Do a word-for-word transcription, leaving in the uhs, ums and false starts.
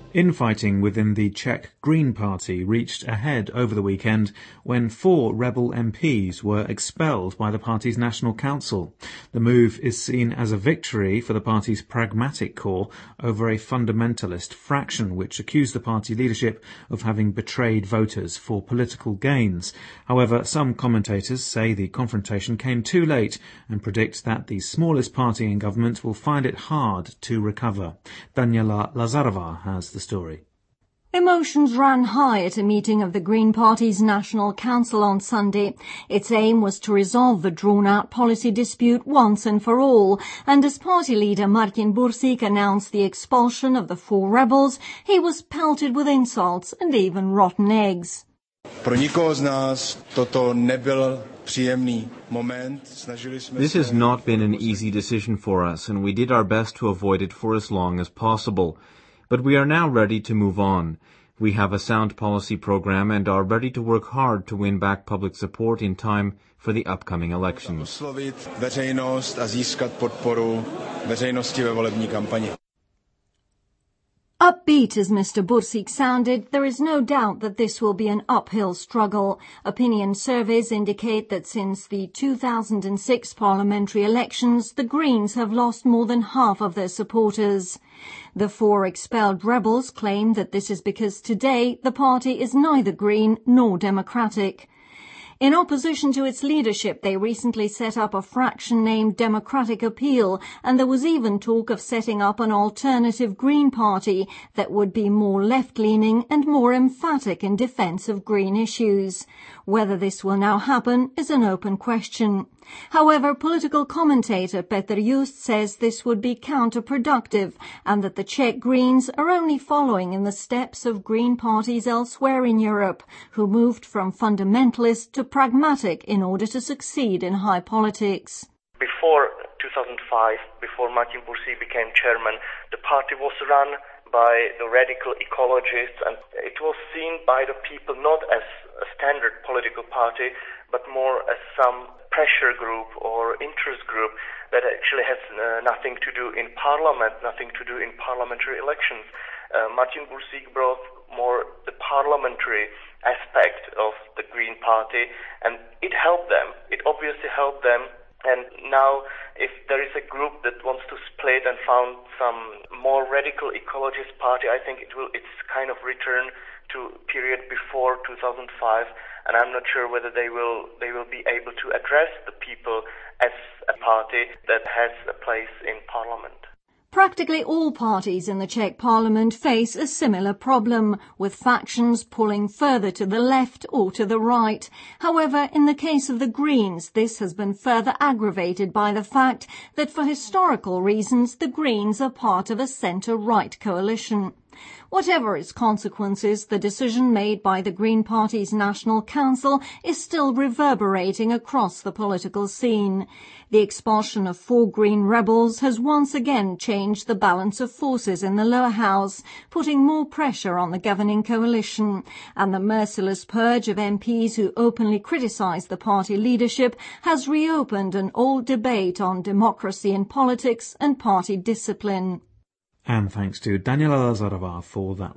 Infighting within the Czech Green Party reached a head over the weekend when four rebel M Ps were expelled by the party's National Council. The move is seen as a victory for the party's pragmatic core over a fundamentalist fraction which accused the party leadership of having betrayed voters for political gains. However, some commentators say the confrontation came too late and predict that the smallest party in government will find it hard to recover. Daniela Lazarova has the story. Emotions ran high at a meeting of the Green Party's National Council on Sunday. Its aim was to resolve the drawn-out policy dispute once and for all, and as party leader Martin Bursík announced the expulsion of the four rebels, he was pelted with insults and even rotten eggs. Pro nikoho z nás toto nebyl příjemný moment. This has not been an easy decision for us, and we did our best to avoid it for as long as possible. But we are now ready to move on. We have a sound policy program and are ready to work hard to win back public support in time for the upcoming elections. Oslovit veřejnost a získat podporu veřejnosti ve volební kampani. Upbeat as Mister Bursík sounded, there is no doubt that this will be an uphill struggle. Opinion surveys indicate that since the two thousand six parliamentary elections, the Greens have lost more than half of their supporters. The four expelled rebels claim that this is because today the party is neither Green nor Democratic. In opposition to its leadership, they recently set up a fraction named Democratic Appeal, and there was even talk of setting up an alternative Green Party that would be more left-leaning and more emphatic in defence of green issues. Whether this will now happen is an open question. However, political commentator Petr Just says this would be counterproductive and that the Czech Greens are only following in the steps of Green parties elsewhere in Europe, who moved from fundamentalist to pragmatic in order to succeed in high politics. Before two thousand five, before Martin Bursík became chairman, the party was run by the radical ecologists, and it was seen by the people not as a standard political party, but more as some pressure group or interest group that actually has uh, nothing to do in parliament, nothing to do in parliamentary elections. Uh, Martin Bursík brought more the parliamentary aspect of the Green Party, and it helped them. It obviously helped them. And now, if there is a group that wants to split and found some more radical ecologist party, I think it will. It's kind of return to period before two thousand five, and I'm not sure whether they will they will be able to address the people as a party that has a place in parliament. Practically all parties in the Czech parliament face a similar problem, with factions pulling further to the left or to the right. However, in the case of the Greens, this has been further aggravated by the fact that for historical reasons the Greens are part of a centre-right coalition. Whatever its consequences, the decision made by the Green Party's National Council is still reverberating across the political scene. The expulsion of four Green rebels has once again changed the balance of forces in the lower house, putting more pressure on the governing coalition, and the merciless purge of M Ps who openly criticise the party leadership has reopened an old debate on democracy in politics and party discipline. And thanks to Daniela Lazarova for that